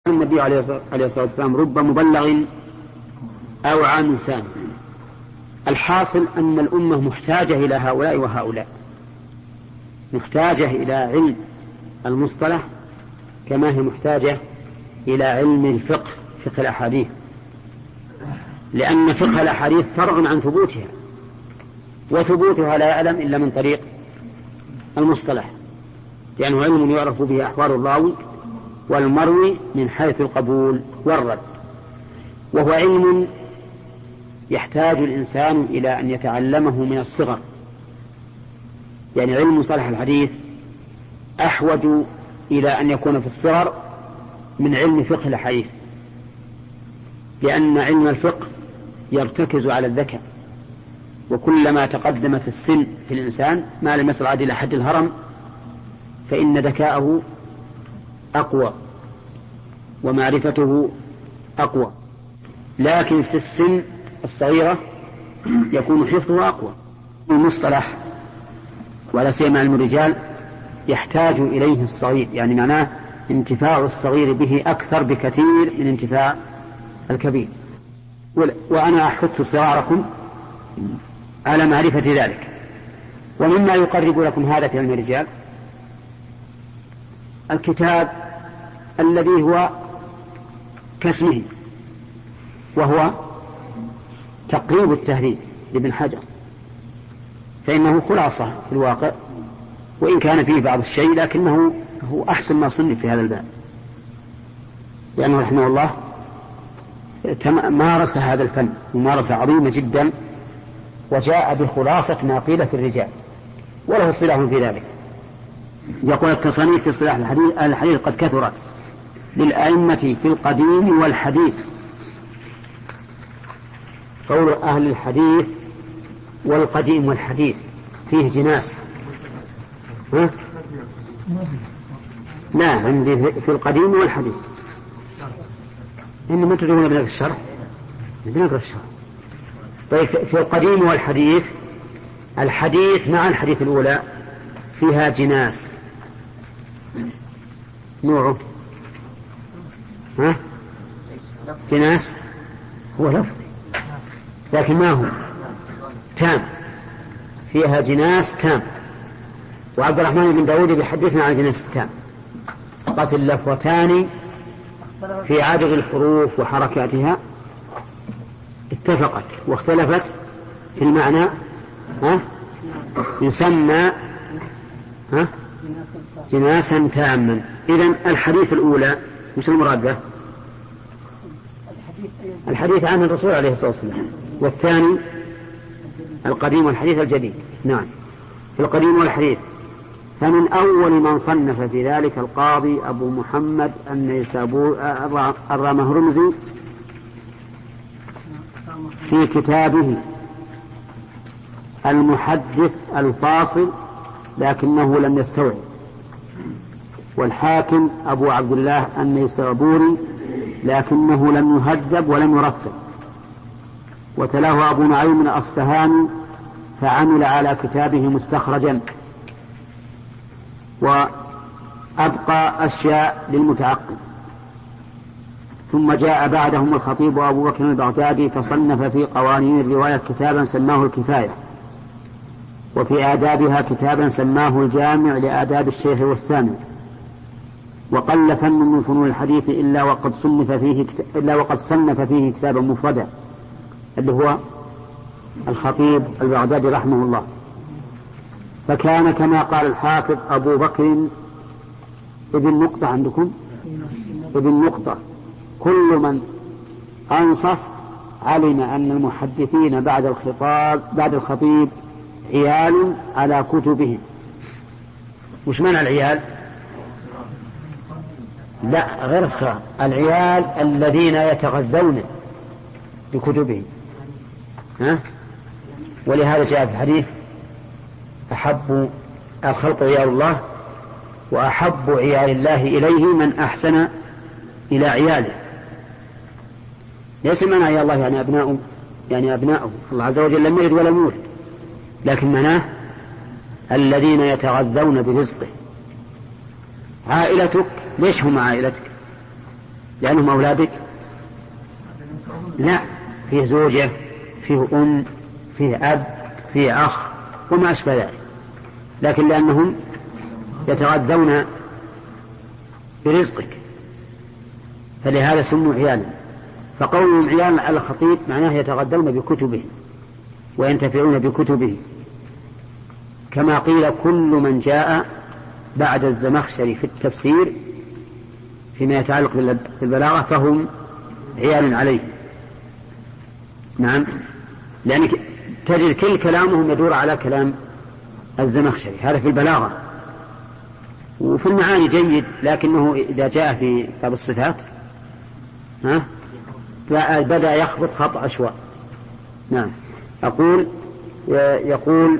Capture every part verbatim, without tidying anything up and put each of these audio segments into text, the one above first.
النبي عليه الصلاة والسلام: رب مبلغ أوعى من سامع. الحاصل أن الأمة محتاجة إلى هؤلاء وهؤلاء، محتاجة إلى علم المصطلح كما هي محتاجة إلى علم الفقه، فقه الأحاديث، لأن فقه الأحاديث فرع عن ثبوتها، وثبوتها لا يعلم إلا من طريق المصطلح، لأنه علم يعرف به أحوال الراوي والمروي من حيث القبول والرد، وهو علم يحتاج الإنسان إلى أن يتعلمه من الصغر. يعني علم مصطلح الحديث أحوج إلى أن يكون في الصغر من علم فقه الحديث، لأن علم الفقه يرتكز على الذكاء، وكلما تقدمت السن في الإنسان ما لم يصل إلى حد الهرم فإن ذكاءه أقوى ومعرفته أقوى، لكن في السن الصغيرة يكون حفظه أقوى. المصطلح ولا سيما علم الرجال يحتاج إليه الصغير، يعني معناه انتفاع الصغير به أكثر بكثير من انتفاع الكبير. وأنا أحث صغاركم على معرفة ذلك. ومما يقرب لكم هذا في علم الرجال الكتاب الذي هو كاسمه، وهو تقريب التهذيب لابن حجر، فإنه خلاصة في الواقع، وإن كان فيه بعض الشيء لكنه هو أحسن ما صنف في هذا الباب، لأنه رحمه الله مارس هذا الفن ممارسة عظيمة جدا، وجاء بخلاصة ما قيل في الرجال، وله اصطلاح في ذلك. يقول: التصانيف في اصطلاح الحديث, الحديث قد كثرت للأئمة في القديم والحديث. قول أهل الحديث والقديم والحديث فيه جناس، ها؟ لا، عندي في القديم والحديث. إنما تدرون بنقرأ الشرح بنقرأ الشرح. طيب، في القديم والحديث، الحديث مع الحديث الأولى فيها جناس، نوعه ها؟ جناس هو لفظي، لكن ما هو تام، فيها جناس تام. وعبد الرحمن بن داود بيحدثنا عن جناس التام: قد اللفظتان في عدد الحروف وحركاتها اتفقت واختلفت في المعنى، ها؟ يسمى ها؟ جناسا تاما. إذن الحديث الأولى مش المراد به؟ الحديث عن الرسول عليه الصلاة والسلام. والثاني القديم والحديث الجديد. نعم، في القديم والحديث. فمن أول من صنف في ذلك القاضي أبو محمد النيسابوري الرامهرمزي في كتابه المحدث الفاصل، لكنه لم يستوعب. والحاكم أبو عبد الله النيسابوري، لكنه لم يهذب ولم يرتب. وتلاه أبو نعيم الأصفهاني فعمل على كتابه مستخرجا، وأبقى أشياء للمتعقل. ثم جاء بعدهم الخطيب أبو بكر البغدادي فصنف في قوانين الرواية كتابا سماه الكفاية، وفي آدابها كتابا سماه الجامع لآداب الشيخ والسامع. وقل فن من فنون الحديث إلا وقد صنف فيه إلا وقد صنف فيه كتابا مفردا، اللي هو الخطيب البغدادي رحمه الله. فكان كما قال الحافظ أبو بكر ابن نقطة، عندكم ابن نقطة: كل من أنصف علم أن المحدثين بعد الخطاب بعد الخطيب عيال على كتبهم. وش معنى العيال؟ لا، غير الصغار، العيال الذين يتغذون بكتبهم، ها؟ ولهذا جاء في الحديث: أحب الخلق عيال الله، وأحب عيال الله إليه من أحسن إلى عياله. ليس معنى عيال الله يعني أبناؤه، يعني أبناؤه، الله عز وجل لم يلد ولم يولد، لكن معناه الذين يتغذون برزقه. عائلتك ليش هم عائلتك؟ لأنهم أولادك؟ لا، فيه زوجة، فيه أم، فيه أب، فيه أخ وما أشبه ذلك، لكن لأنهم يتغذون برزقك فلهذا سموا عيالا. فقولهم عيالا على الخطيب معناه يتغذون بكتبه وينتفعون بكتبه، كما قيل كل من جاء بعد الزمخشري في التفسير فيما يتعلق بالبلاغة فهم عيال عليه. نعم، لأن تجد كل كلامهم يدور على كلام الزمخشري، هذا في البلاغة. وفي المعاني جيد، لكنه إذا جاء في باب الصفات ها بدأ يخبط خط عشواء. نعم، أقول يقول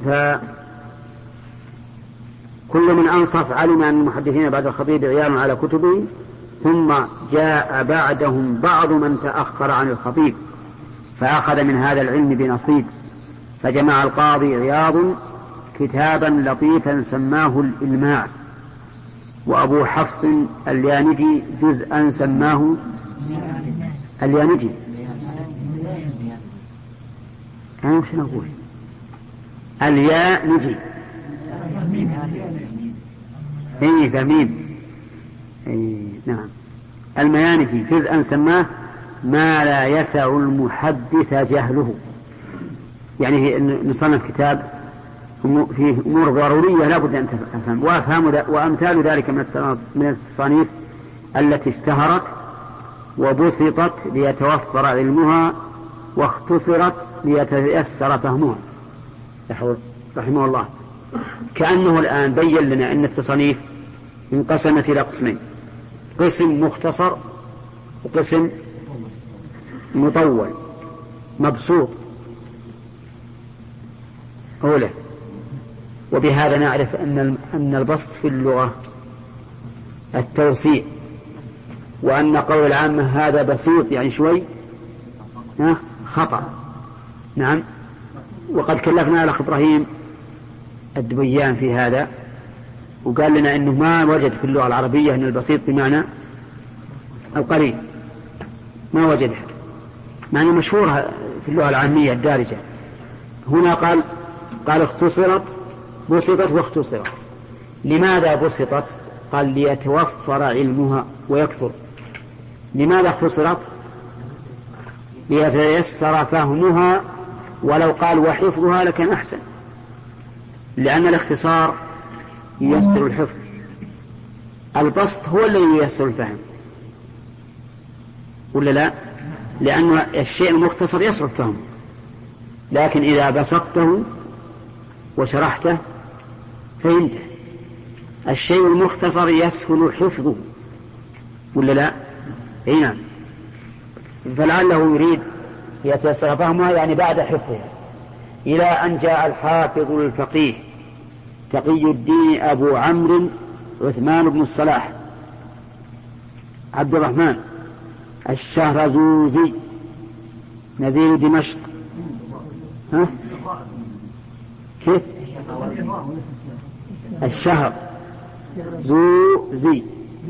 كل من أنصف علم أن المحدثين بعد الخطيب عيال على كتبه، ثم جاء بعدهم بعض من تأخر عن الخطيب فأخذ من هذا العلم بنصيب، فجمع القاضي عياض كتابا لطيفا سماه الإلماع، وأبو حفص اليانجي جزءا سماه اليانجي. أنا وش نقول؟ اليانجي اي فميم اي نعم. الميانجي جزءا سماه ما لا يسع المحدث جهله، يعني نصنف كتاب فيه أمور ضرورية لا بد أن تفهم وأفهم، وأمثال ذلك من التصانيف التي اشتهرت وبسطت ليتوفر علمها واختصرت ليتيسر فهمها رحمه الله. كأنه الآن بين لنا أن التصانيف انقسمت إلى قسمين، قسم مختصر وقسم مطول مبسوط أوله. وبهذا نعرف أن أن البسط في اللغة التوسيع، وأن قول العامة هذا بسيط يعني شوي خطأ. نعم، وقد كلفنا الأخ إبراهيم الدبيان في هذا وقال لنا أنه ما وجد في اللغة العربية أن البسيط بمعنى القليل، ما وجد، معنى مشهورة في اللغة العامية الدارجة. هنا قال قال اختصرت بسطت واختصرت. لماذا بسطت؟ قال ليتوفر علمها ويكثر. لماذا اختصرت؟ ليتيسر فهمها، ولو قال وحفظها لكان أحسن، لأن الاختصار ييسر الحفظ، البسط هو الذي ييسر الفهم ولا لا؟ لأن الشيء المختصر يصعب فهمه، لكن إذا بسطته وشرحته فهمته. الشيء المختصر يسهل حفظه ولا لا؟ اي نعم. فلعله يريد يتيسر فهمها يعني بعد حفظها، إلى أن جاء الحافظ الفقيه تقي الدين أبو عمرو عثمان بن الصلاح عبد الرحمن الشهرزوزي نزيل دمشق. ها؟ كيف؟ الشهر زوزي،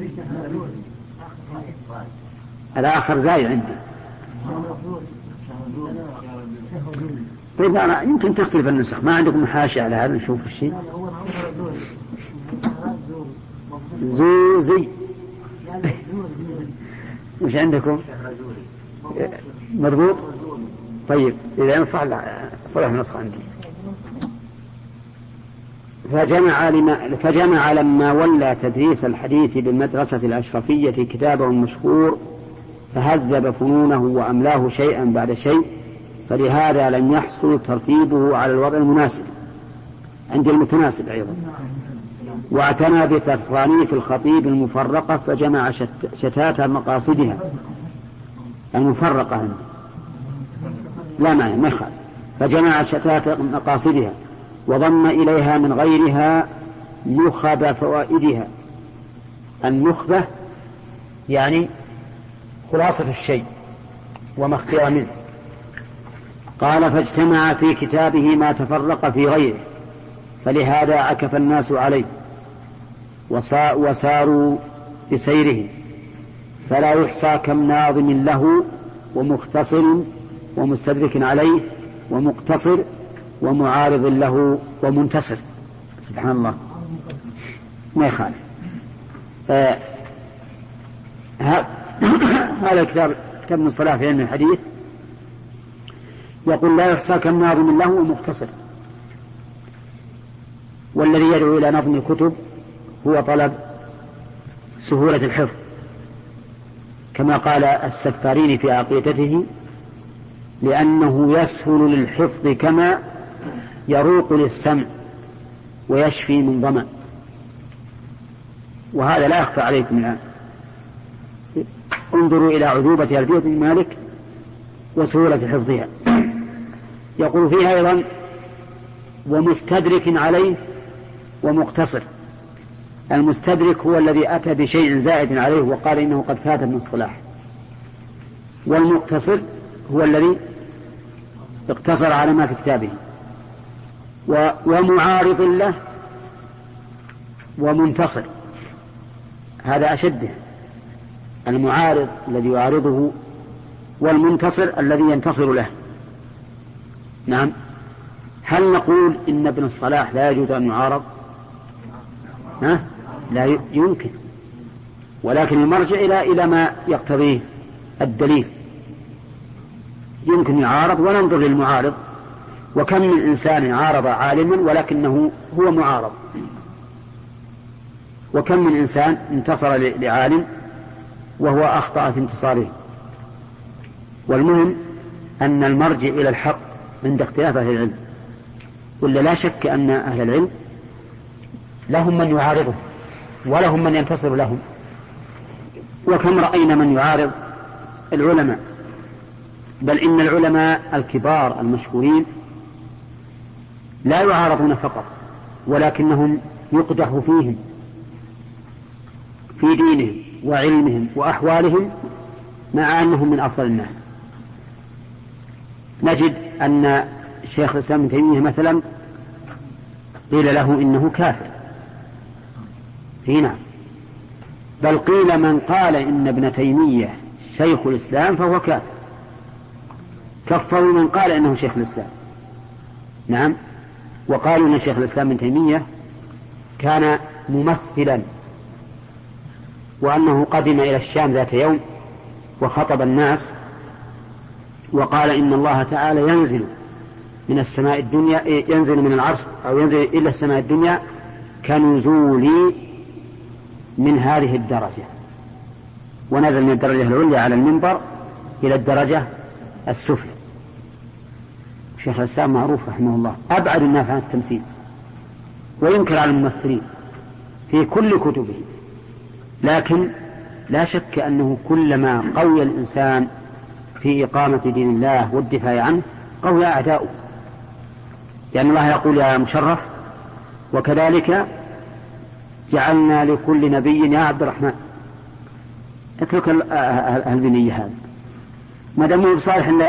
الآخر زاي عندي. طيب أنا يمكن تختلف النسخ، ما عندكم حاشية على هذا نشوف الشيء. زوزي مش عندكم مضبوط؟ طيب إذا صلح صلح النسخ عندي. فجمع, لما فجمع لما ولى تدريس الحديث بالمدرسة الأشرفية كتابه المشهور، فهذب فنونه وأملاه شيئا بعد شيء، فلهذا لم يحصل ترتيبه على الوضع المناسب عند المتناسب أيضا. واعتنى بتصانيف الخطيب المفرقة فجمع شتات مقاصدها المفرقة عنه. لا معنى ما يخالف، فجمع شتات مقاصدها وضم إليها من غيرها نخب فوائدها. النخبة يعني خلاصة الشيء وما اختيار منه. قال فاجتمع في كتابه ما تفرق في غيره، فلهذا عكف الناس عليه وساروا بسيره، فلا يحصى كم ناظم له ومختصر ومستدرك عليه ومقتصر ومعارض له ومنتصر. سبحان الله، ما يخالف. آه هذا الكتاب كتاب من الصلاة في علم الحديث يقول لا يحصى كم ناظم له ومختصر. والذي يدعو إلى نظم الكتب هو طلب سهولة الحفظ، كما قال السفارين في عقيدته: لأنه يسهل للحفظ كما يروق للسمع ويشفي من ظمأ. وهذا لا يخفى عليكم الآن. انظروا إلى عذوبة ألفية مالك وسهولة حفظها. يقول فيها أيضا: ومستدرك عليه ومقتصر. المستدرك هو الذي أتى بشيء زائد عليه وقال إنه قد فات من الصلاح، والمقتصر هو الذي اقتصر على ما في كتابه. ومعارض له ومنتصر، هذا أشده، المعارض الذي يعارضه والمنتصر الذي ينتصر له. نعم. هل نقول إن ابن الصلاح لا يجوز أن يعارض؟ ها؟ لا يمكن، ولكن المرجع إلى إلى ما يقتضيه الدليل. يمكن يعارض وننظر للمعارض. وكم من إنسان عارض عالما ولكنه هو معارض، وكم من إنسان انتصر لعالم وهو أخطأ في انتصاره. والمهم أن المرجع إلى الحق عند اختلاف أهل العلم، ولا لا شك أن أهل العلم لهم من يعارضه ولهم من ينتصر لهم. وكم رأينا من يعارض العلماء، بل إن العلماء الكبار المشهورين لا يعارضون فقط، ولكنهم يقدح فيهم في دينهم وعلمهم وأحوالهم، مع أنهم من أفضل الناس. نجد أن شيخ الإسلام ابن تيمية مثلا قيل له إنه كافر هنا، بل قيل من قال إن ابن تيمية شيخ الإسلام فهو كافر، كفروا من قال إنه شيخ الإسلام. نعم. وقالوا إن شيخ الإسلام ابن تيمية كان ممثلا، وأنه قدم إلى الشام ذات يوم وخطب الناس وقال إن الله تعالى ينزل من السماء الدنيا، ينزل من العرش أو ينزل إلى السماء الدنيا كنزولي من هذه الدرجة، ونزل من الدرجة العليا على المنبر إلى الدرجة السفلى. شيخ الإسلام معروف رحمه الله أبعد الناس عن التمثيل، وينكر على الممثلين في كل كتبه، لكن لا شك أنه كلما قوي الإنسان في إقامة دين الله والدفاع عنه قوي أعداؤه، لأن الله يقول يا مشرف: وكذلك جعلنا لكل نبي يا عبد الرحمن. اترك البنية هذا ما دام بصالح الله.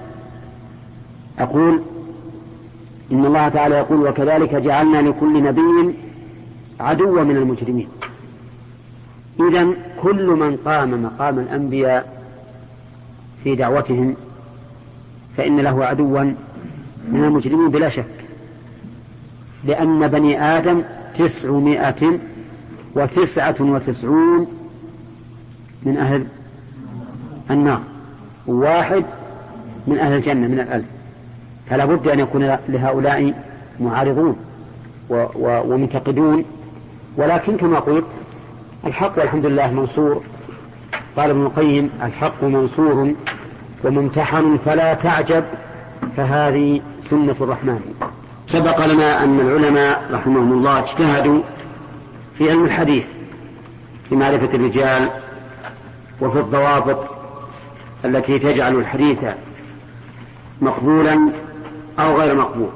أقول إن الله تعالى يقول: وكذلك جعلنا لكل نبي عدوا من المجرمين. إذن كل من قام مقام الأنبياء في دعوتهم فإن له عدوا من المجرمين بلا شك، لأن بني آدم تسعمائة وتسعة وتسعون من أهل النار، واحد من أهل الجنة من الألف، فلا بد أن يكون لهؤلاء معارضون ومنتقدون. ولكن كما قلت الحق والحمد لله منصور. قال ابن القيم: الحق منصور وممتحن فلا تعجب، فهذه سنة الرحمن. سبق لنا أن العلماء رحمهم الله اجتهدوا في علم الحديث في معرفة الرجال وفي الضوابط التي تجعل الحديث مقبولا أو غير مقبول،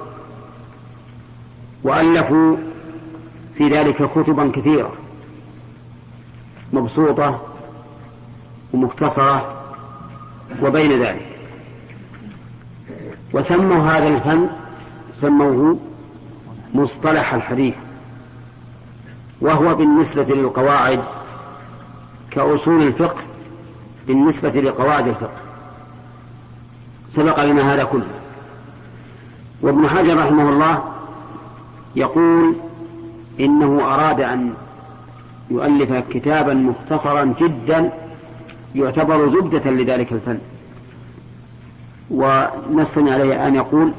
وألفوا في ذلك كتبا كثيرة مبسوطة ومختصرة وبين ذلك، وسموا هذا الفن سموه مصطلح الحديث، وهو بالنسبة للقواعد كأصول الفقه بالنسبة لقواعد الفقه. سبق لنا هذا كله. وابن حجر رحمه الله يقول إنه أراد أن يؤلف كتابا مختصرا جدا يعتبر زبدة لذلك الفن، ونصنع عليه أن يقول: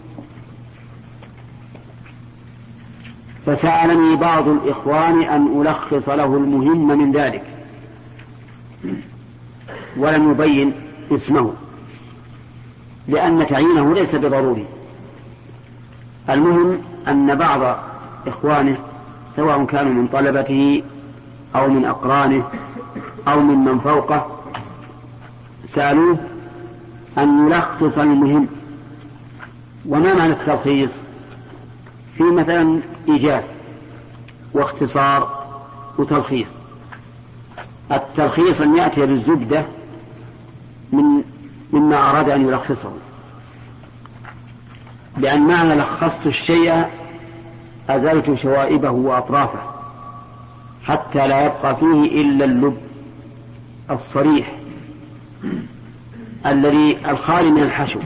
فسألني بعض الإخوان أن ألخص له المهم من ذلك، ولم يبين اسمه لأن تعيينه ليس بضروري. المهم أن بعض إخوانه سواء كانوا من طلبته أو من أقرانه أو من من فوقه سألوه أن يلخص المهم. وما معنى التلخيص؟ في مثلا إيجاز واختصار وتلخيص. التلخيص أن يأتي بالزبدة من مما أراد أن يلخصه، لأن معنى لخصت الشيء أزلت شوائبه وأطرافه حتى لا يبقى فيه إلا اللب الصريح الذي الخالي من الحشو.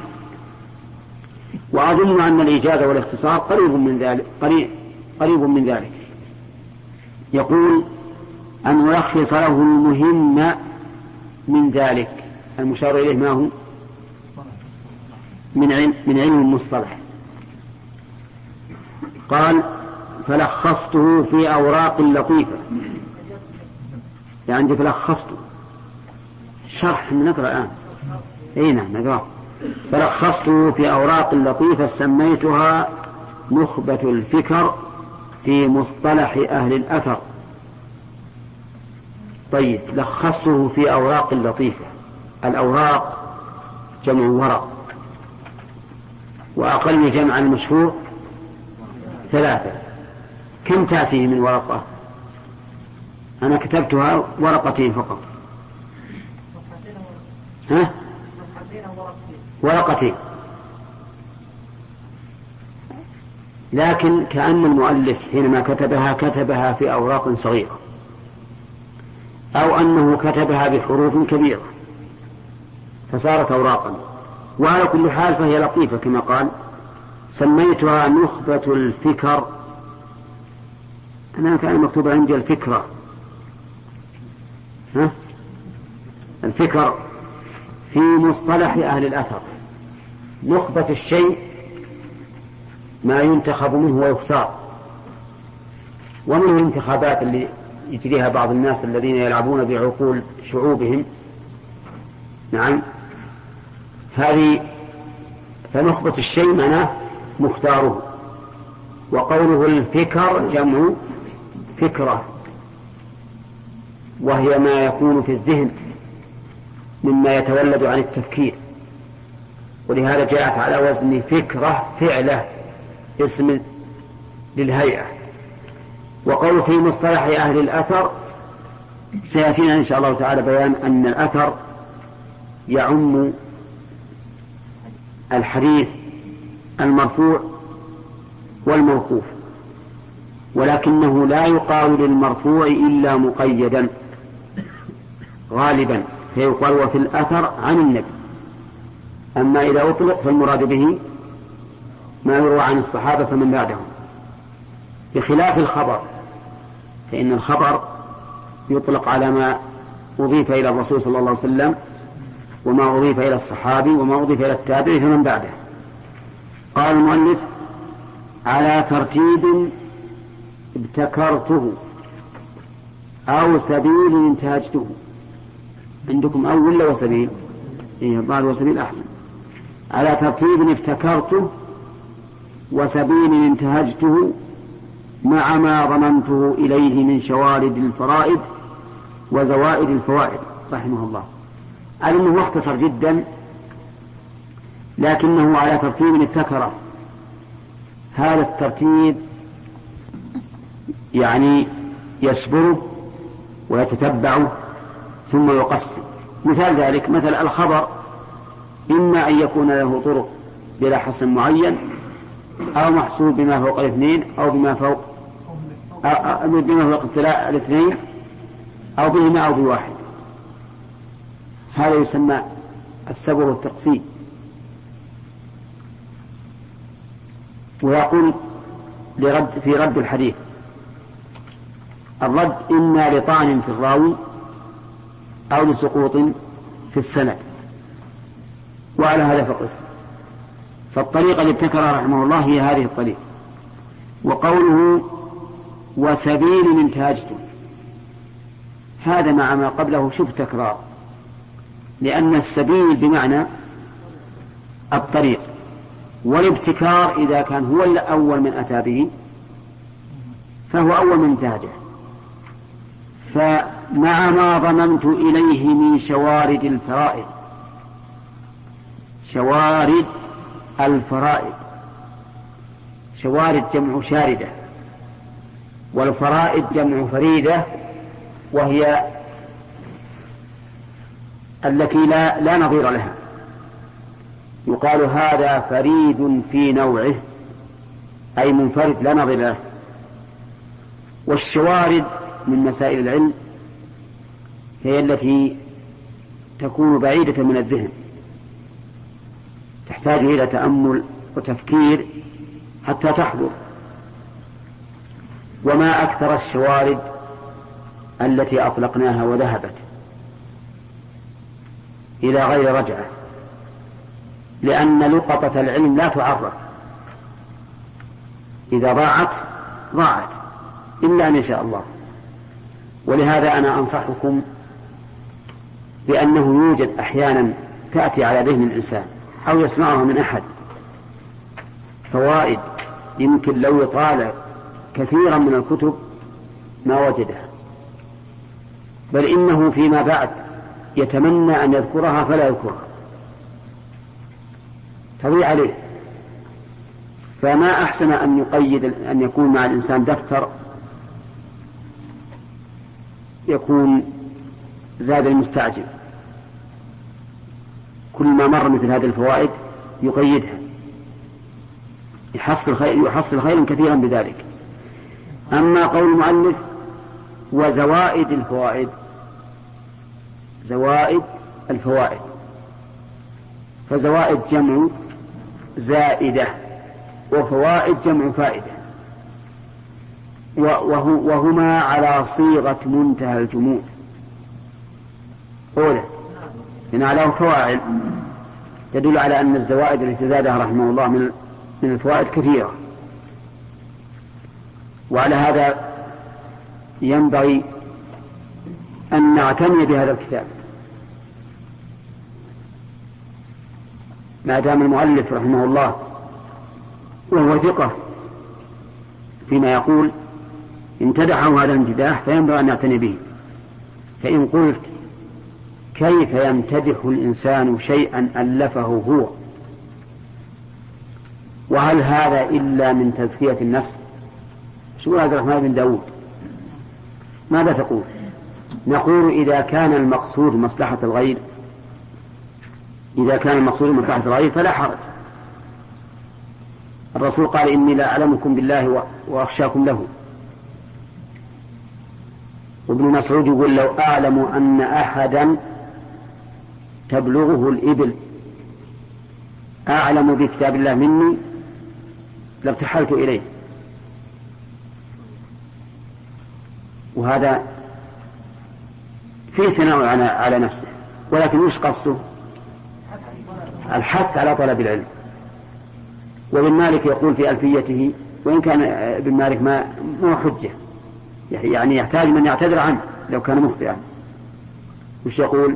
وأظن أن الإيجاز والاختصار قريب من ذلك قريب, قريب من ذلك. يقول أن يلخص له المهم من ذلك. المشار إليه ما هو؟ من علم, من علم المصطلح. قال: فلخصته في أوراق لطيفة. يعني فلخصته شرح نقرأ الآن. أي نعم نقرأ. فلخصته في أوراق لطيفة سميتها نخبة الفكر في مصطلح أهل الأثر. طيب، لخصته في أوراق لطيفة. الأوراق جمع ورق، وأقل جمع المشهور ثلاثة. كم تأتيه من ورقة؟ أنا كتبتها ورقتين فقط. ها؟ ورقتين. لكن كأن المؤلف حينما كتبها كتبها في أوراق صغيرة، أو أنه كتبها بحروف كبيرة فصارت أوراقا. وعلى كل حال فهي لطيفة كما قال: سميتها نخبة الفكر. أنا كان مكتوب عندي الفكرة. ها؟ الفكر في مصطلح أهل الأثر. نخبة الشيء ما ينتخب منه ويختار، ومن الانتخابات اللي يجريها بعض الناس الذين يلعبون بعقول شعوبهم. نعم، هذه فنخبة الشيء معناه مختاره. وقوله الفكر جمع فكرة، وهي ما يكون في الذهن مما يتولد عن التفكير، ولهذا جاءت على وزن فكرة فعلة اسم للهيئة. وقول في مصطلح أهل الأثر سيأتينا إن شاء الله تعالى بيان أن الأثر يعم الحديث المرفوع والموقوف، ولكنه لا يقال للمرفوع إلا مقيدا غالبا، فيقال وفي الأثر عن النبي. أما إذا أطلق فالمراد به ما يروى عن الصحابة فمن بعدهم، بخلاف الخبر، فإن الخبر يطلق على ما أضيف إلى الرسول صلى الله عليه وسلم، وما أضيف إلى الصحابي، وما أضيف إلى التابعي فمن بعده. قال المؤلف: على ترتيب ابتكرته أو سبيل انتهجته. عندكم أول ولا وسبيل؟ إيه، الظاهر وسبيل أحسن. على ترتيب ابتكرته وسبيل انتهجته مع ما ضمنته إليه من شوارد الفرائد وزوائد الفوائد. رحمه الله. علمه مختصر جدا، لكنه على ترتيب ابتكره. هذا الترتيب يعني يسبره ويتتبعه ثم يقسم. مثال ذلك مثل الخبر إما أن يكون له طرق بلا حسن معين، أو محصور بما فوق الاثنين، أو بما فوق أو بما فوق الاثنين، أو بهما أو بواحد. هذا يسمى السبب والتقسيم. ويقول لرد في رد الحديث: الرد إما لطعن في الراوي أو لسقوط في السند، وعلى هذا فقس. فالطريقة اللي ابتكرها رحمه الله هي هذه الطريقة. وقوله وسبيل من تاجته، هذا مع ما قبله شبه تكرار، لأن السبيل بمعنى الطريق، والابتكار إذا كان هو الأول من أتى به فهو أول من انتهجه. فمع ما ضممت إليه من شوارد الفرائض، شوارد الفرائض، شوارد جمع شاردة، والفرائض جمع فريدة، وهي التي لا, لا نظير لها. يقال هذا فريد في نوعه، أي منفرد لا نظير له. والشوارد من مسائل العلم هي التي تكون بعيدة من الذهن، تحتاج إلى تأمل وتفكير حتى تحضر. وما أكثر الشوارد التي أطلقناها وذهبت إلى غير رجعة، لأن لقطة العلم لا تعرف، إذا ضاعت ضاعت إلا أن يشاء الله. ولهذا أنا أنصحكم بأنه يوجد أحيانا تأتي على ذهن الإنسان أو يسمعها من أحد فوائد يمكن لو يطالع كثيرا من الكتب ما وجدها، بل إنه فيما بعد يتمنى أن يذكرها فلا يذكرها، تضيع عليه. فما أحسن أن يقيد أن يكون مع الإنسان دفتر يكون زاد المستعجل، كل ما مر مثل هذه الفوائد يقيدها، يحصل خير يحصل خيرا كثيرا بذلك. أما قول المؤلف وزوائد الفوائد، زوائد الفوائد، فزوائد جمع زائدة، وفوائد جمع فائدة، وهما على صيغة منتهى الجموع. أولا إن عليه فوائد تدل على أن الزوائد التي زادها رحمه الله من من الفوائد كثيرة، وعلى هذا ينبغي أن نعتني بهذا الكتاب ما دام المؤلف رحمه الله وهو ثقة فيما يقول امتدحه هذا الامتداح فينبغي أن نعتني به. فإن قلت كيف يمتدح الإنسان شيئا ألفه هو، وهل هذا إلا من تزكية النفس؟ شو هذا الرحمن بن داود ماذا تقول؟ نقول إذا كان المقصود مصلحة الغير، إذا كان المقصود مصلحة الغير فلا حرج. الرسول قال إني لا أعلمكم بالله وأخشاكم له. وابن مسعود يقول لو أعلم أن أحدا تبلغه الإبل أعلم بكتاب الله مني لارتحلت إليه. وهذا فيه ثناء على نفسه، ولكن وش قصده؟ الحث على طلب العلم. وابن مالك يقول في ألفيته، وإن كان ابن مالك ما ما حجة، يعني يحتاج من يعتذر عنه لو كان مخطئا. وش يقول؟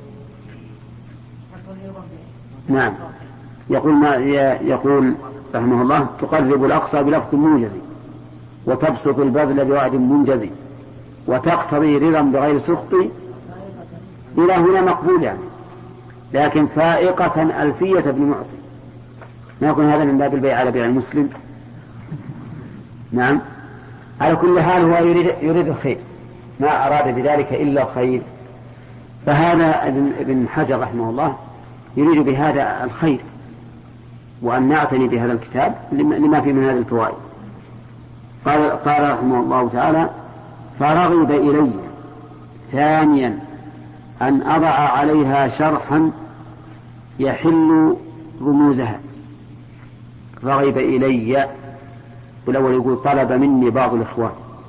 نعم يقول ما يقول رحمه الله تقرب الأقصى بلفظ موجز، وتبسط البذل بوعد منجز، وتقتضي رضا بغير سخط. إلى هنا مقبول يعني، لكن فائقة ألفية ابن معطي ما يكون هذا من باب البيع على بيع المسلم. نعم على كل حال هو يريد, يريد الخير، ما أراد بذلك إلا خير. فهذا ابن حجر رحمه الله يريد بهذا الخير، وأن نعتني بهذا الكتاب لما فيه من هذه الفوائد. قال, قال رحمه الله تعالى فرغب إلي ثانيا أن أضع عليها شرحا يحل رموزها. رغب إلي، والأول يقول طلب مني بعض الإخوان،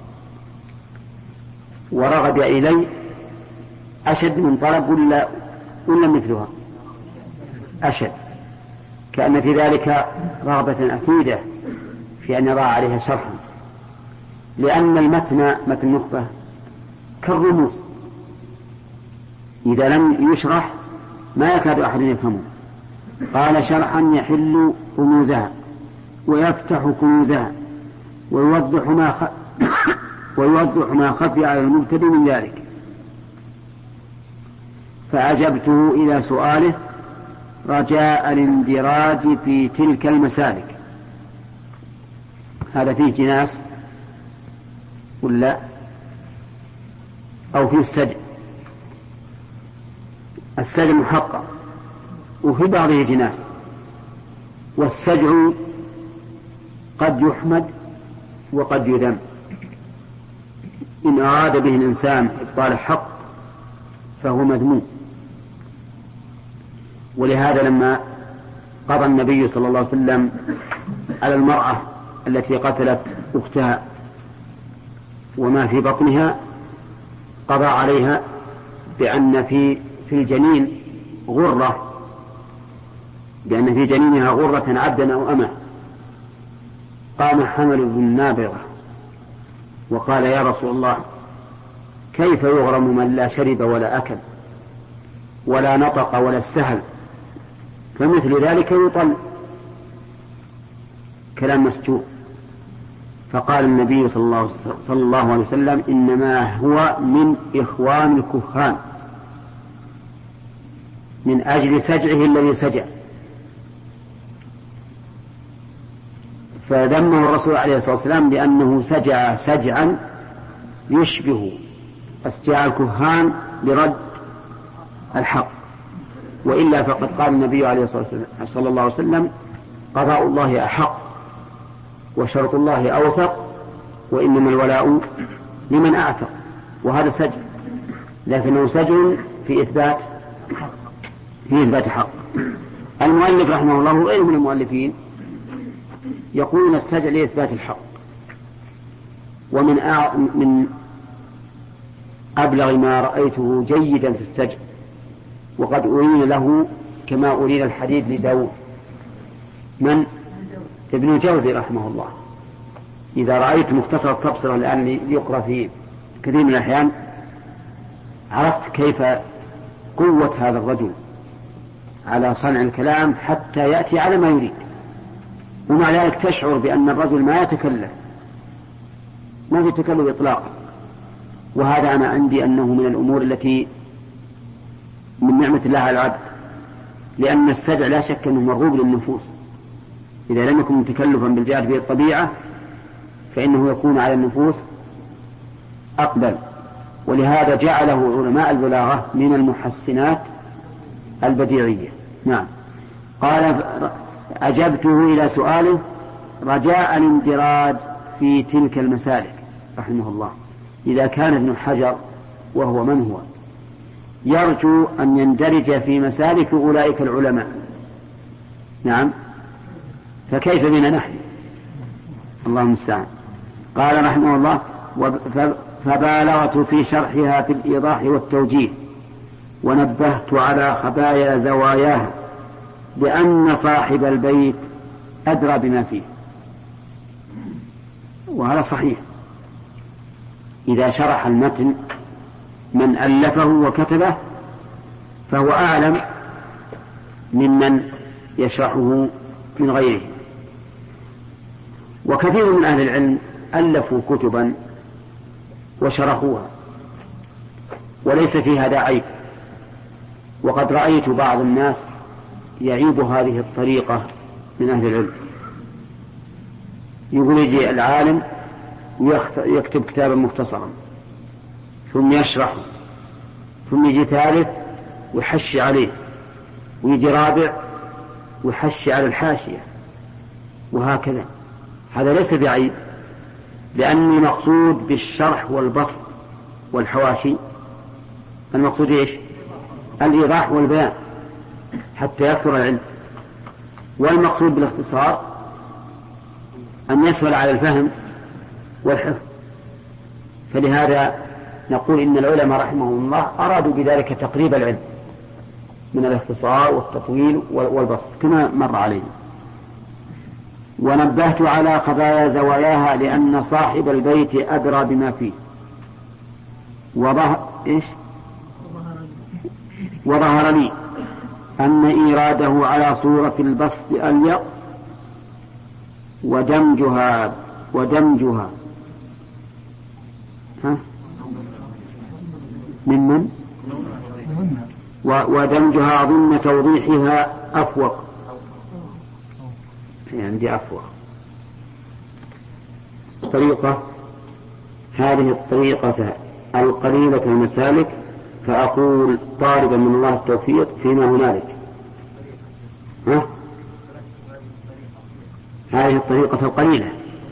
ورغب إلي أشد من طلب ولا ولا مثلها؟ أشد، كأن في ذلك رغبة أكيدة في أن يضع عليها شرحا، لأن المتن متن النخبة كالرموز، إذا لم يشرح ما يكاد أحد يفهمه. قال شرحا يحل رموزها ويفتح كنوزها ويوضح ما خ... ويوضح ما خفي على المبتدئ من ذلك. فأجبته إلى سؤاله رجاء الاندراج في تلك المسالك. هذا فيه جناس ولا أو فيه السجع؟ السجع محقق وفي بعضه جناس، والسجع قد يحمد وقد يذم. إن أراد به الإنسان إبطال حق فهو مذموم. ولهذا لما قضى النبي صلى الله عليه وسلم على المرأة التي قتلت أختها وما في بطنها، قضى عليها بأن في في الجنين غرة، بأن في جنينها غرة عبدا أو أمة. قام حمل بن نابغة وقال يا رسول الله كيف يغرم من لا شرب ولا أكل ولا نطق ولا استهل؟ فمثل ذلك يطل. كلام مسجوع. فقال النبي صلى الله, صلى الله عليه وسلم إنما هو من إخوان الكهان، من أجل سجعه الذي سجع. فذمه الرسول عليه الصلاة والسلام لأنه سجع سجعا يشبه استجاع الكهان لرد الحق. وإلا فقد قال النبي عليه الصلاة والسلام صلى الله عليه وسلم قضاء الله أحق وشرط الله أوثق وإنما الولاء لمن أعتق. وهذا سجع، لكنه سجع في إثبات في إثبات حق. المؤلف رحمه الله وغيره من المؤلفين يقولون السجع لإثبات الحق. ومن أع... من أبلغ ما رأيته جيدا في السجع، وقد أرين له كما أرين الحديث لداود، من ابن الجوزي رحمه الله. إذا رأيت مختصر التبصرة الآن يقرأ في كثير من الأحيان عرفت كيف قوة هذا الرجل على صنع الكلام حتى يأتي على ما يريد. ومع ذلك تشعر بأن الرجل ما يتكلف، ما في تكلف إطلاقا. وهذا أنا عندي أنه من الأمور التي من نعمة الله على العبد، لأن السجع لا شك أنه مرغوب للنفوس. إذا لم يكن متكلفا بالجهاد في الطبيعة فإنه يكون على النفوس أقبل. ولهذا جعله علماء البلاغة من المحسنات البديعية. نعم. قال أجبته إلى سؤاله رجاء الاندراج في تلك المسالك رحمه الله. إذا كان ابن حجر وهو من هو يرجو أن يندرج في مسالك أولئك العلماء، نعم، فكيف بنا نحن؟ اللهم المستعان. قال رحمه الله فبالغت في شرحها في الإيضاح والتوجيه ونبهت على خبايا زواياها لأن صاحب البيت أدرى بما فيه. وهذا صحيح. إذا شرح المتن من ألفه وكتبه فهو أعلم ممن يشرحه من غيره. وكثير من أهل العلم ألفوا كتبا وشرحوها وليس في هذا عيب. وقد رأيت بعض الناس يعيب هذه الطريقة من أهل العلم. يقول يجي العالم ويكتب كتابا مختصرا ثم يشرحه، ثم يجي ثالث ويحشي عليه، ويجي رابع ويحشي على الحاشية، وهكذا. هذا ليس بعيب، لأن المقصود بالشرح والبسط والحواشي المقصود إيش؟ الإيضاح والبيان حتى يكثر العلم. والمقصود بالاختصار أن يسهل على الفهم والحفظ. فلهذا نقول إن العلماء رحمهم الله أرادوا بذلك تقريب العلم من الاختصار والتطويل والبسط كما مر علينا. ونبهت على خفايا زواياها لأن صاحب البيت أدرى بما فيه. وظهر إيش؟ وظهر لي أن إيراده على صورة البسط أليق ودمجها ودمجها ها؟ ممن ودمجها ضمن توضيحها أفوق، يعني دي أفوق طريقة. هذه الطريقة القليلة المسالك فأقول طالبا من الله التوفيق فيما هنالك. ها؟ هذه الطريقة القليلة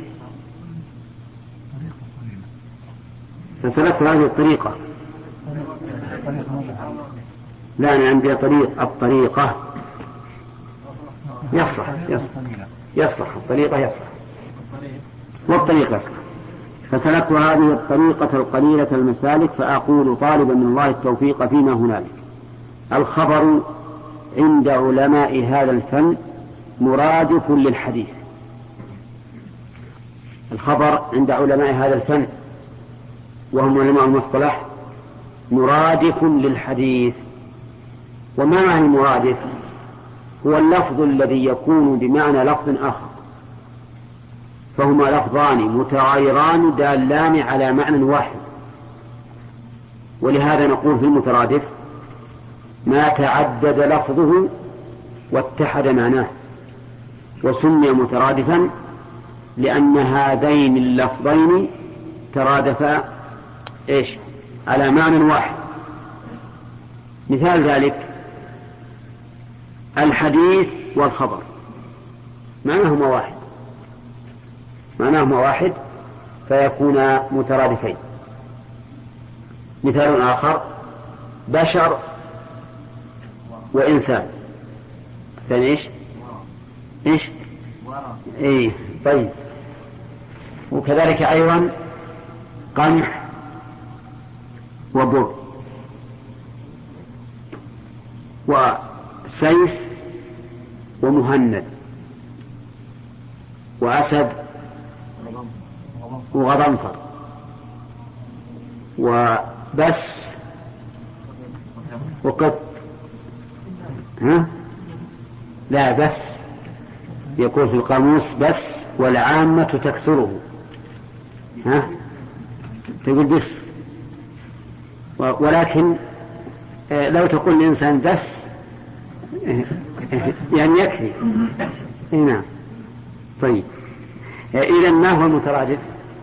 فسلكت هذه الطريقة. لا أنا عندي طريق الطريقة يصلح يصلح يصلح الطريقة يصلح والطريق يصلح. فسلكت هذه الطريقة القليلة المسالك فأقول طالبا من الله التوفيق فيما هنالك. الخبر عند علماء هذا الفن مرادف للحديث. الخبر عند علماء هذا الفن وهم علماء المصطلح مرادف للحديث. وما معنى المرادف؟ هو اللفظ الذي يكون بمعنى لفظ آخر، فهما لفظان متغايران دالان على معنى واحد. ولهذا نقول في المترادف ما تعدد لفظه واتحد معناه، وسمي مترادفا لأن هذين اللفظين ترادفا إيش؟ على معنى واحد. مثال ذلك الحديث والخبر معناهما واحد معناهما واحد فيكونا مترادفين. مثال آخر بشر وإنسان ثاني إيش إيش إيه طيب. وكذلك أيضا قمح وبر وسيف ومهند وأسد وغضنفر وبس وقط. ها؟ لا بس يكون في القاموس بس والعامة تكسره. ها؟ تقول بس، ولكن لو تقول الإنسان بس يعني يكفي. نعم. طيب إذن ما هو المترادف؟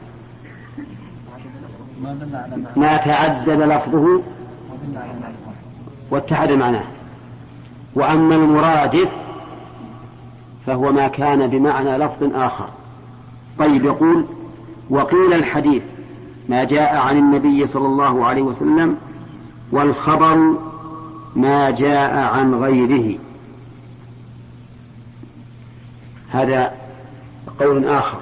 ما تعدد لفظه واتحد معناه. وأما المرادف فهو ما كان بمعنى لفظ آخر. طيب يقول وقيل الحديث ما جاء عن النبي صلى الله عليه وسلم والخبر ما جاء عن غيره. هذا قول آخر،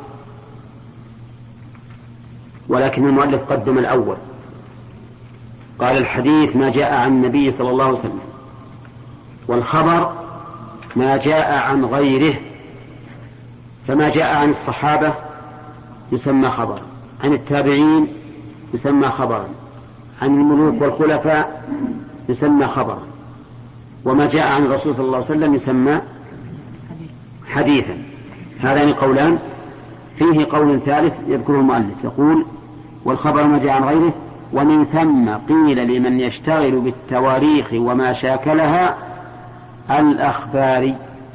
ولكن المؤلف قدم الأول. قال الحديث ما جاء عن النبي صلى الله عليه وسلم والخبر ما جاء عن غيره. فما جاء عن الصحابة يسمى خبرا، عن التابعين يسمى خبرا، عن الملوك والخلفاء يسمى خبرا، وما جاء عن الرسول صلى الله عليه وسلم يسمى حديثا. هذان قولان. فيه قول ثالث يذكره المؤلف يقول والخبر ما جاء عن غيره ومن ثم قيل لمن يشتغل بالتواريخ وما شاكلها الأخبار.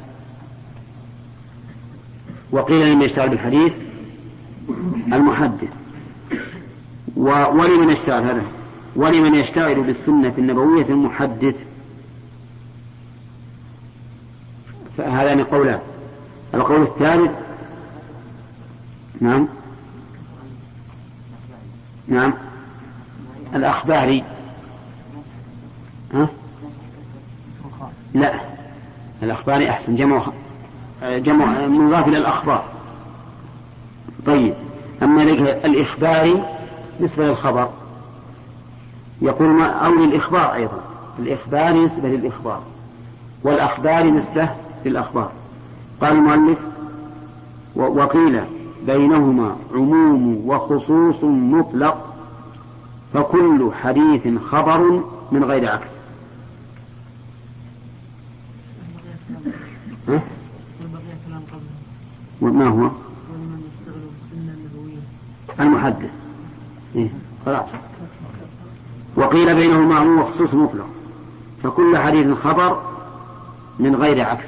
وقيل لمن يشتغل بالحديث المحدث. ولمن يشتغل هذا ولمن يشتغل بالسنة النبوية المحدث. فهذان قولان. القول الثالث نعم نعم الأخباري. ها لا، الأخبار أحسن، جمع جمع مضاف إلى الأخبار. طيب، أما الإخباري نسبة للخبر، يقول ما أو للإخبار أيضا، الإخباري نسبة للإخبار والأخبار نسبة للأخبار. قال المؤلف: وقيل بينهما عموم وخصوص مطلق، فكل حديث خبر من غير عكس. ها؟ وما هو المحدث؟ إيه؟ خلاص. وقيل بينهما عموم وخصوص مطلق، فكل حديث خبر من غير عكس.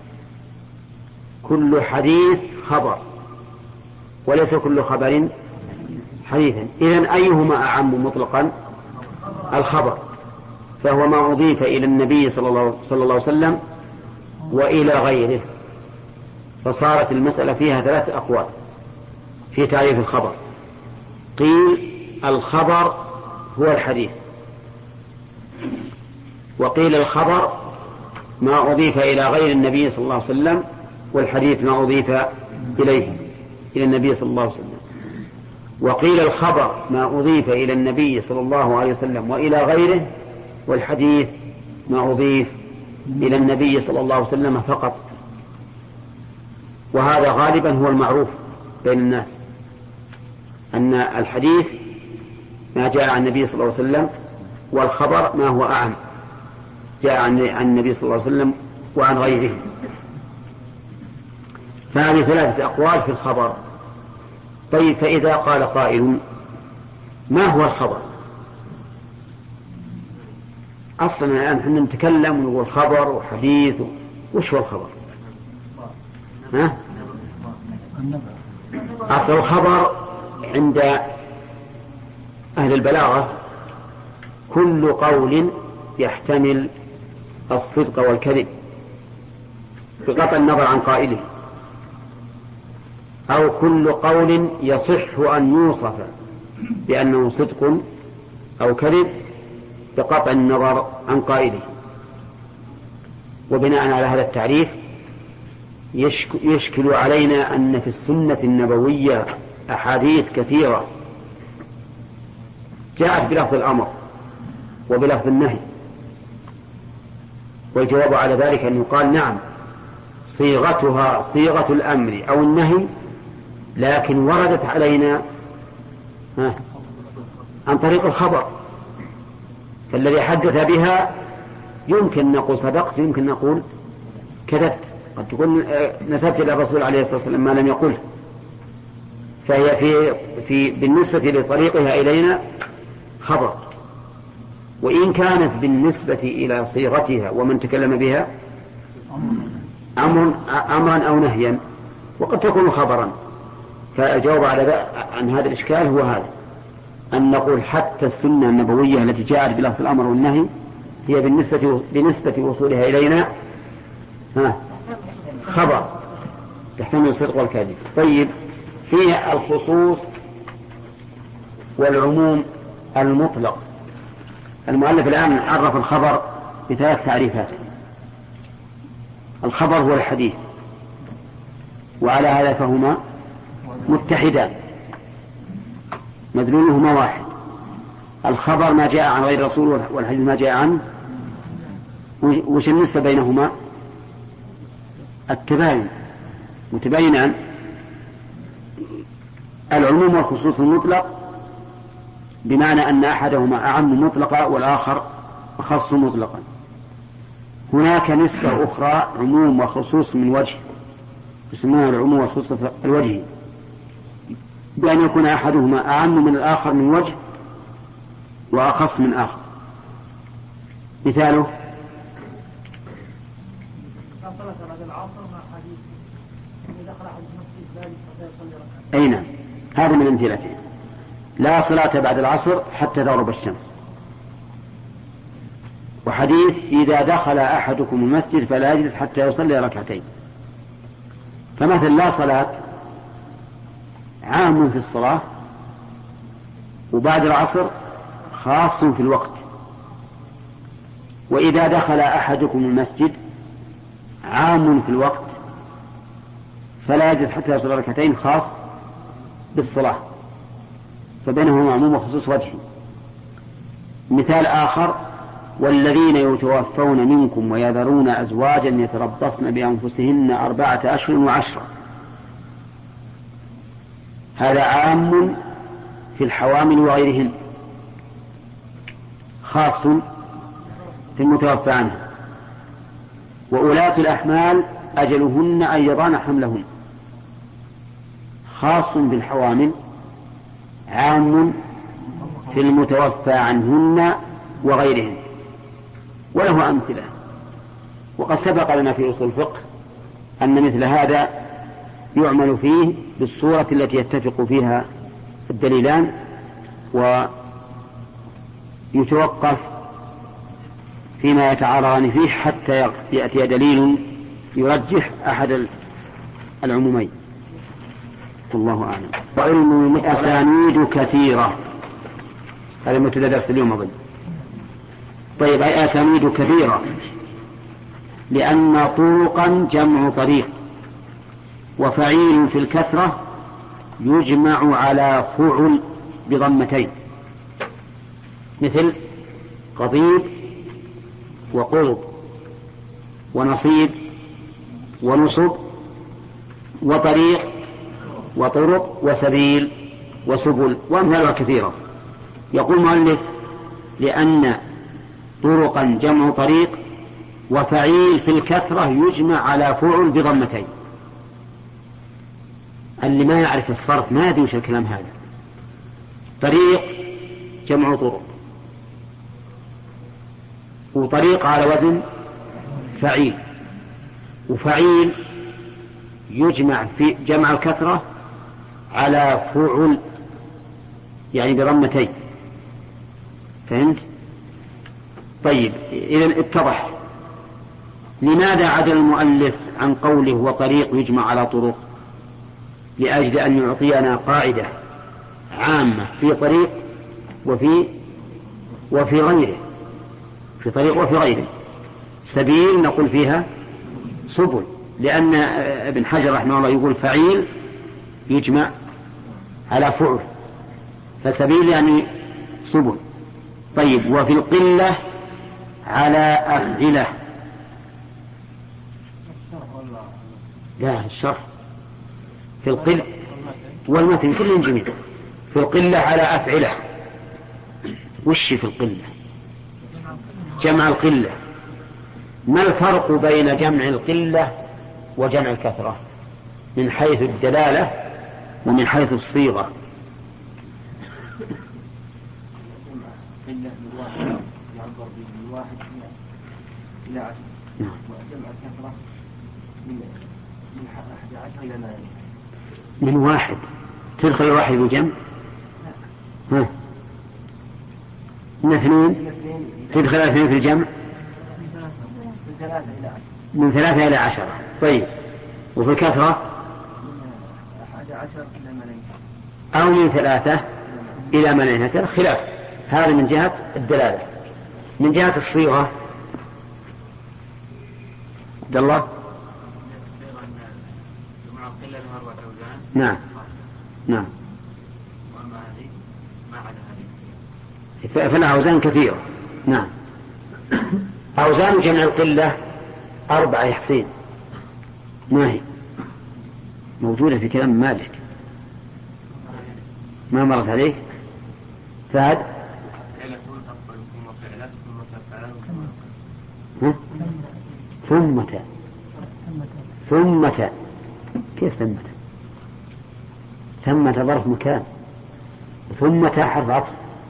كل حديث خبر وليس كل خبر حديثا. إذن أيهما أعم مطلقا؟ الخبر، فهو ما أضيف إلى النبي صلى الله عليه وسلم وإلى غيره. فصارت المسألة فيها ثلاث أقوال في تعريف الخبر. قيل الخبر هو الحديث، وقيل الخبر ما أضيف إلى غير النبي صلى الله عليه وسلم، والحديث ما أضيف إليه إلى النبي صلى الله عليه وسلم. وقيل الخبر ما أضيف إلى النبي صلى الله عليه وسلم وإلى غيره، والحديث ما أضيف إلى النبي صلى الله عليه وسلم فقط. وهذا غالبا هو المعروف بين الناس، أن الحديث ما جاء عن النبي صلى الله عليه وسلم، والخبر ما هو أعم جاء عن النبي صلى الله عليه وسلم وعن غيره. فهذه ثلاثة أقوال في الخبر. طيب، فإذا قال قائل: ما هو الخبر؟ أصلا الآن احنا نتكلم ونقول خبر وحديث، وش هو الخبر؟ ها؟ أصل الخبر عند أهل البلاغة كل قول يحتمل الصدق والكذب بقطع النظر عن قائله، أو كل قول يصح أن يوصف بأنه صدق أو كذب بقطع النظر عن قائله. وبناء على هذا التعريف يشكل علينا أن في السنة النبوية أحاديث كثيرة جاءت بلفظ الأمر وبلفظ النهي، والجواب على ذلك أن يقال: نعم، صيغتها صيغة الأمر أو النهي، لكن وردت علينا عن طريق الخبر، فالذي حدث بها يمكن نقول صدقت، يمكن نقول كذبت، قد تكون نسبت إلى الرسول عليه الصلاة والسلام ما لم يقله. فهي في في بالنسبة لطريقها إلينا خبر، وإن كانت بالنسبة إلى صيغتها ومن تكلم بها أمر أمرا أو نهيا، وقد تكون خبرا. فالجواب على عن هذا الإشكال هو هذا، أن نقول حتى السنة النبوية التي جاءت بلفظ الأمر والنهي هي بالنسبة بنسبة وصولها إلينا ها خبر تحتمل الصدق والكذب. طيب، فيه الخصوص والعموم المطلق. المؤلف الآن عرف الخبر بثلاث تعريفات. الخبر هو الحديث، وعلى هذا فهما متحدان، مدلولهما واحد. الخبر ما جاء عن غير الرسول، والحديث ما جاء عنه. وش النسبة بينهما؟ التباين، متباينان. العموم والخصوص المطلق بمعنى أن أحدهما أعم مطلقا والآخر أخص مطلقا. هناك نسبة أخرى عموم وخصوص من وجه، يسمونها العموم والخصوص الوجهي، بأن يكون أحدهما أعم من الآخر من وجه وأخص من آخر. مثاله: أين هذا من أمثلته؟ لا صلاة بعد العصر حتى تغرب الشمس. وحديث: إذا دخل أحدكم المسجد فلا يجلس حتى يصلي ركعتين. فمثل لا صلاة عام في الصلاة، وبعد العصر خاص في الوقت. وإذا دخل أحدكم المسجد عام في الوقت فلا يجلس حتى يصلي ركعتين خاص بالصلاة، فبينهما عموم وخصوص وجهي. مثال آخر: والذين يتوفون منكم ويذرون أزواجا يتربصن بأنفسهن أربعة أشهر وعشرة، هذا عام في الحوامل وغيرهن، خاص في المتوفى عنه. وأولاة الأحمال أجلهن أن يضعن حملهن، خاص بالحوامل، عام في المتوفى عنهن وغيرهن، وله أمثلة. وقد سبق لنا في أصول الفقه أن مثل هذا يعمل فيه بالصورة التي يتفق فيها الدليلان، ويتوقف فيما يتعارضان فيه حتى يأتي دليل يرجح أحد العمومين. والله أعلم. وعلم أسانيد كثيرة، هذا مبتدأ درس اليوم أظن. طيب، أي أسانيد كثيرة، لأن طرقا جمع طريق، وفعيل في الكثرة يجمع على فعل بضمتين، مثل قضيب وقرب ونصيب ونصب وطريق وطرق وسبيل وسبل وأمثالها كثيرة. يقول المؤلف: لأن طرقا جمع طريق، وفعيل في الكثرة يجمع على فعل بضمتين. اللي ما يعرف الصرف ما يدري وش الكلام هذا. طريق جمع طرق، وطريق على وزن فعيل، وفعيل يجمع في جمع الكثرة على فعل يعني بضمتين. فهمت؟ طيب، إذن اتضح لماذا عدل المؤلف عن قوله وطريق يجمع على طرق؟ لأجل أن يعطينا قاعدة عامة في طريق وفي وفي غيره، في طريق وفي غيره. سبيل نقول فيها سبل، لأن ابن حجر رحمه الله يقول فعيل يجمع على فعل، فسبيل يعني سبل. طيب، وفي القلة على أفعلة. لا، الشرح في القلة والمثل كل جميل. في القلة على أفعلة. وش في القلة؟ جمع القلة. ما الفرق بين جمع القلة وجمع الكثرة من حيث الدلالة ومن حيث الصيغة؟ إلى عشر، وجمع الكثرة من من أحد عشر إلى ما من واحد. تدخل الواحد بالجمع؟ ها. من اثنين تدخل الاثنين في الجمع؟ من ثلاثة إلى عشرة. طيب، وفي الكثرة؟ أحد عشر إلى ملايين، أو من ثلاثة إلى ملايين. خلاف هذا من جهة الدلالة. من جهة الصيغة عبد الله. نعم نعم. وأما هذه ما عدا هذه فلها أوزان كثيرة. نعم. أوزان جمع القلة أربعة يا حسين. ما هي موجودة في كلام مالك؟ ما مرت عليك؟ فهد؟ ثمة ثمة. كيف ثمة؟ ثمة ظرف مكان، ثمة حرف عطف.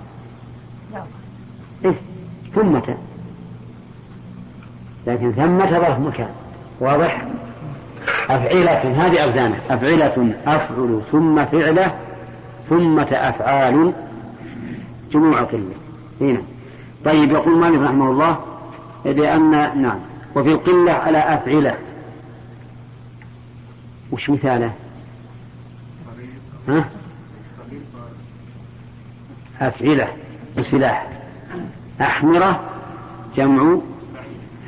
إيه؟ ثمة، لكن ثمة ظرف مكان. واضح؟ أفعلة هذه أوزانه: أفعلة أفعل ثم فعلة ثمة أفعال جموع قلة. هنا. طيب، يقول مالك رحمه الله: لأن نعم. وفي القلة على أفعلة. وش مثاله؟ ها؟ أفعلة وسلاح. أحمرة جمع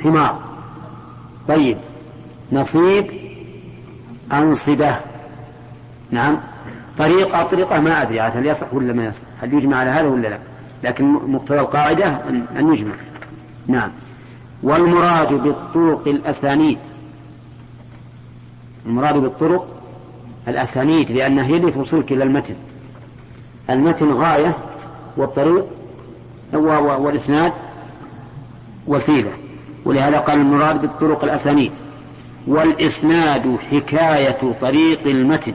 حمار. طيب نصيب أنصبة. نعم. طريقة طريقة ما أدري هل يصح ولا ما يصح، هل يجمع على هذا ولا لا، لكن مقتضى القاعدة أن يجمع. نعم. والمراد بالطرق الأسانيد، المراد بالطرق الأسانيد لأنها هي اللي توصلك إلى المتن. المتن غاية والطريق والإسناد وسيلة، ولهذا قال المراد بالطرق الأسانيد. والإسناد حكاية طريق المتن.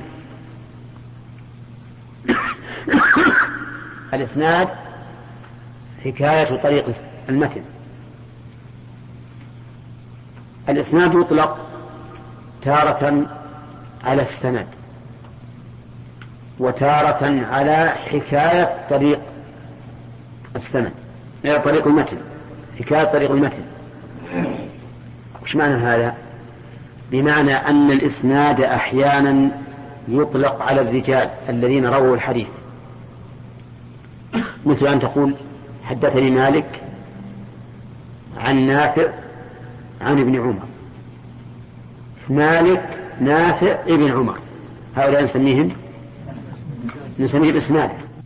الإسناد حكاية طريق المتن. الإسناد يطلق تارة على السند وتارة على حكاية طريق السند، طريق المتن، حكاية طريق المتن. وش معنى هذا؟ بمعنى أن الإسناد أحيانا يطلق على الرجال الذين رووا الحديث، مثل أن تقول حدثني مالك عن نافع عن ابن عمر، مالك نافع ابن عمر، هؤلاء نسميهم نسميه بإسناد.